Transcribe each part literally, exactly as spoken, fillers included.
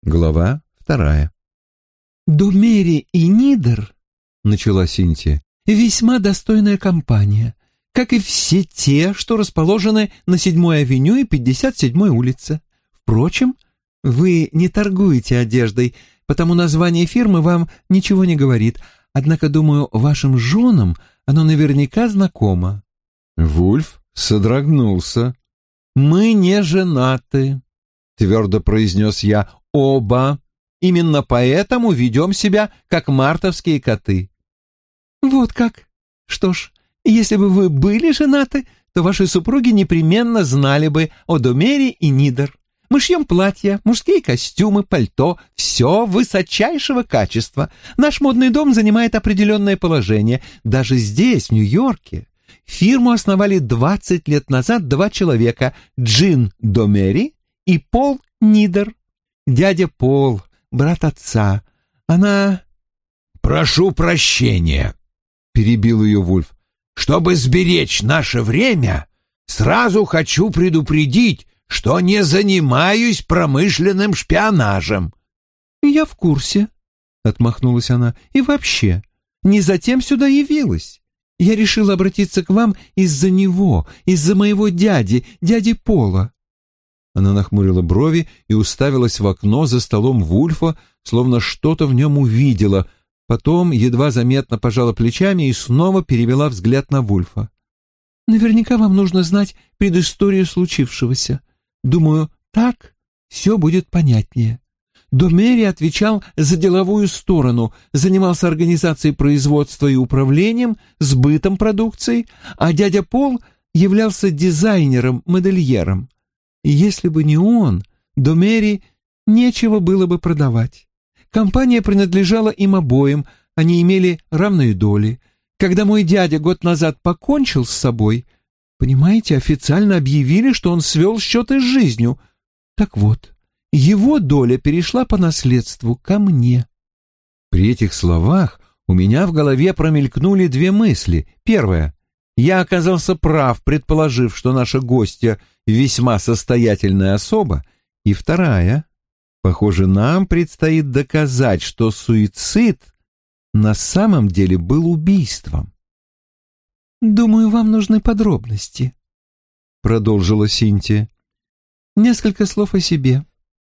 Глава вторая. «Домери и Нидер», — начала Синтия, — «весьма достойная компания, как и все те, что расположены на седьмой авеню и пятьдесят седьмой улице. Впрочем, вы не торгуете одеждой, потому название фирмы вам ничего не говорит, однако, думаю, вашим женам оно наверняка знакомо». Вульф содрогнулся. «Мы не женаты», — твердо произнес я, — «оба. Именно поэтому ведем себя, как мартовские коты». «Вот как? Что ж, если бы вы были женаты, то ваши супруги непременно знали бы о Домери и Нидер. Мы шьем платья, мужские костюмы, пальто, все высочайшего качества. Наш модный дом занимает определенное положение. Даже здесь, в Нью-Йорке, фирму основали двадцать лет назад два человека — Джин Домери и Пол Нидер. Дядя Пол, брат отца. Она...» «Прошу прощения», — перебил ее Вульф. «Чтобы сберечь наше время, сразу хочу предупредить, что не занимаюсь промышленным шпионажем». «Я в курсе», — отмахнулась она, — «и вообще, не затем сюда явилась. Я решила обратиться к вам из-за него, из-за моего дяди, дяди Пола». Она нахмурила брови и уставилась в окно за столом Вульфа, словно что-то в нем увидела, потом едва заметно пожала плечами и снова перевела взгляд на Вульфа. «Наверняка вам нужно знать предысторию случившегося. Думаю, так все будет понятнее. Домери отвечал за деловую сторону, занимался организацией производства и управлением, сбытом продукции, а дядя Пол являлся дизайнером-модельером. И если бы не он, Домери нечего было бы продавать. Компания принадлежала им обоим, они имели равные доли. Когда мой дядя год назад покончил с собой, понимаете, официально объявили, что он свел счеты с жизнью. Так вот, его доля перешла по наследству ко мне». При этих словах у меня в голове промелькнули две мысли. Первая. Я оказался прав, предположив, что наша гостья весьма состоятельная особа. И вторая. Похоже, нам предстоит доказать, что суицид на самом деле был убийством. «Думаю, вам нужны подробности», — продолжила Синтия. «Несколько слов о себе.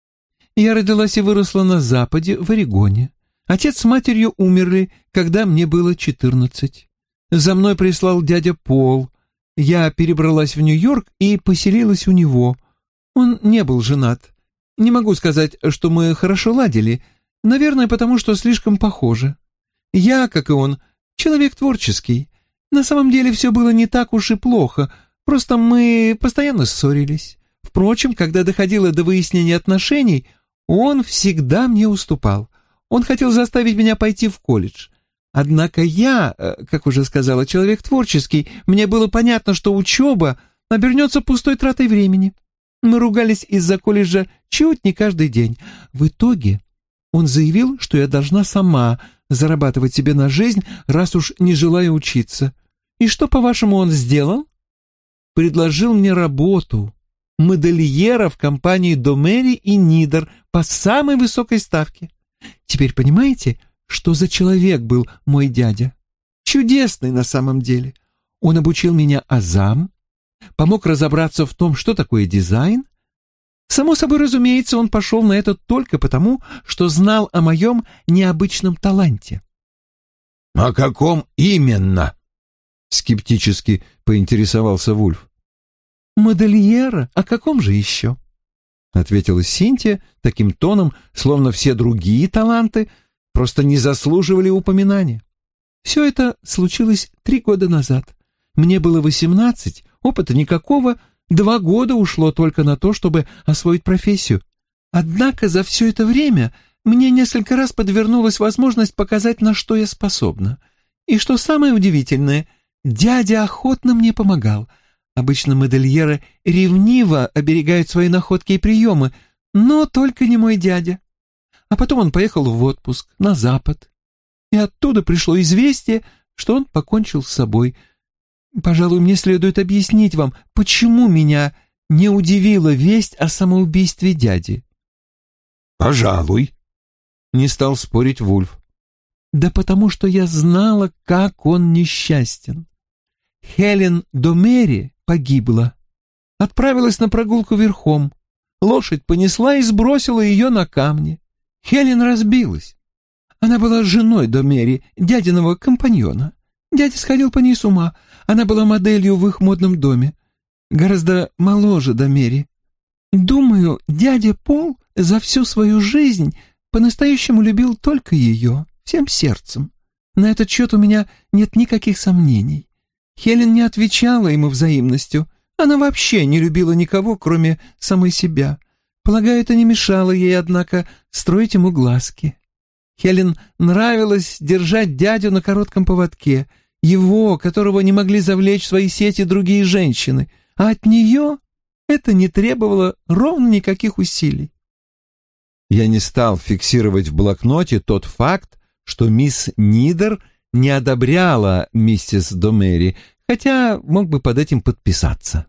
Я родилась и выросла на Западе, в Орегоне. Отец с матерью умерли, когда мне было четырнадцать. За мной прислал дядя Пол. Я перебралась в Нью-Йорк и поселилась у него. Он не был женат. Не могу сказать, что мы хорошо ладили, наверное, потому что слишком похожи. Я, как и он, человек творческий. На самом деле все было не так уж и плохо, просто мы постоянно ссорились. Впрочем, когда доходило до выяснения отношений, он всегда мне уступал. Он хотел заставить меня пойти в колледж. Однако я, как уже сказала, человек творческий, мне было понятно, что учеба обернется пустой тратой времени. Мы ругались из-за колледжа чуть не каждый день. В итоге он заявил, что я должна сама зарабатывать себе на жизнь, раз уж не желаю учиться. И что, по-вашему, он сделал? Предложил мне работу модельера в компании Домери и Нидер по самой высокой ставке. Теперь понимаете, что за человек был мой дядя? Чудесный на самом деле. Он обучил меня азам, помог разобраться в том, что такое дизайн. Само собой разумеется, он пошел на это только потому, что знал о моем необычном таланте. «О каком именно?» — скептически поинтересовался Вульф. «Модельера? О каком же еще?» — ответила Синтия таким тоном, словно все другие таланты просто не заслуживали упоминания. «Все это случилось три года назад. Мне было восемнадцать, опыта никакого, два года ушло только на то, чтобы освоить профессию. Однако за все это время мне несколько раз подвернулась возможность показать, на что я способна. И что самое удивительное, дядя охотно мне помогал. Обычно модельеры ревниво оберегают свои находки и приемы, но только не мой дядя. А потом он поехал в отпуск на Запад, и оттуда пришло известие, что он покончил с собой. Пожалуй, мне следует объяснить вам, почему меня не удивила весть о самоубийстве дяди». Пожалуй. Не стал спорить Вульф. Да потому что я знала, как он несчастен. Хелен Домери погибла. Отправилась на прогулку верхом. Лошадь понесла и сбросила ее на камни. Хелен разбилась. Она была женой Домери, дядиного компаньона. Дядя сходил по ней с ума. Она была моделью в их модном доме. Гораздо моложе Домери. Думаю, дядя Пол за всю свою жизнь по-настоящему любил только ее, всем сердцем. На этот счет у меня нет никаких сомнений. Хелен не отвечала ему взаимностью. Она вообще не любила никого, кроме самой себя. Полагаю, это не мешало ей, однако, строить ему глазки. Хелен нравилось держать дядю на коротком поводке, его, которого не могли завлечь в свои сети другие женщины, а от нее это не требовало ровно никаких усилий. Я не стал фиксировать в блокноте тот факт, что мисс Нидер не одобряла миссис Домери, хотя мог бы под этим подписаться.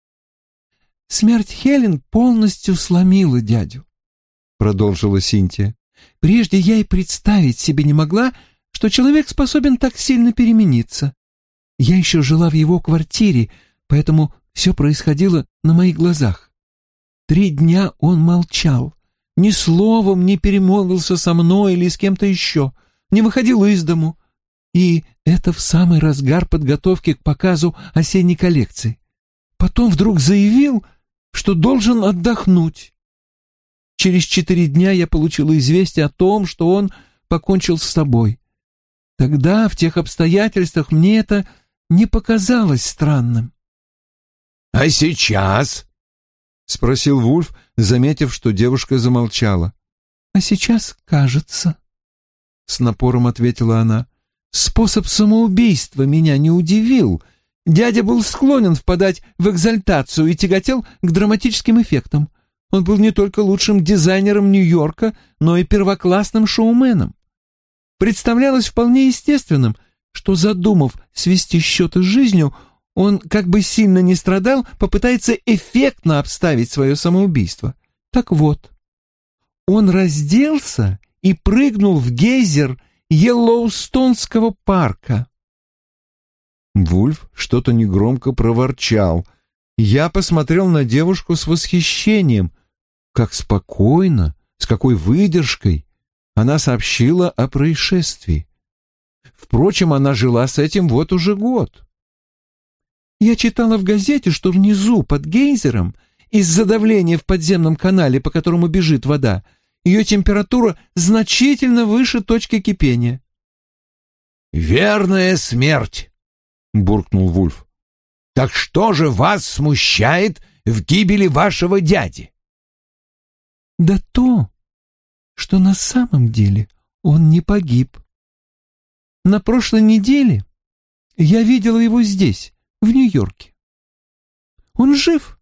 «Смерть Хелен полностью сломила дядю», — продолжила Синтия. «Прежде я и представить себе не могла, что человек способен так сильно перемениться. Я еще жила в его квартире, поэтому все происходило на моих глазах. Три дня он молчал, ни словом не перемолвился со мной или с кем-то еще, не выходил из дому. И это в самый разгар подготовки к показу осенней коллекции. Потом вдруг заявил, что должен отдохнуть. Через четыре дня я получила известие о том, что он покончил с собой. Тогда, в тех обстоятельствах, мне это не показалось странным». «А сейчас?» — спросил Вульф, заметив, что девушка замолчала. «А сейчас, кажется», — с напором ответила она. «Способ самоубийства меня не удивил. Дядя был склонен впадать в экзальтацию и тяготел к драматическим эффектам. Он был не только лучшим дизайнером Нью-Йорка, но и первоклассным шоуменом. Представлялось вполне естественным, что, задумав свести счеты с жизнью, он, как бы сильно ни страдал, попытается эффектно обставить свое самоубийство. Так вот, он разделся и прыгнул в гейзер Йеллоустонского парка». Вульф что-то негромко проворчал. Я посмотрел на девушку с восхищением. Как спокойно, с какой выдержкой она сообщила о происшествии. Впрочем, она жила с этим вот уже год. «Я читала в газете, что внизу, под гейзером, из-за давления в подземном канале, по которому бежит вода, ее температура значительно выше точки кипения». «Верная смерть», — буркнул Вульф. «Так что же вас смущает в гибели вашего дяди?» «Да то, что на самом деле он не погиб. На прошлой неделе я видела его здесь, в Нью-Йорке. Он жив.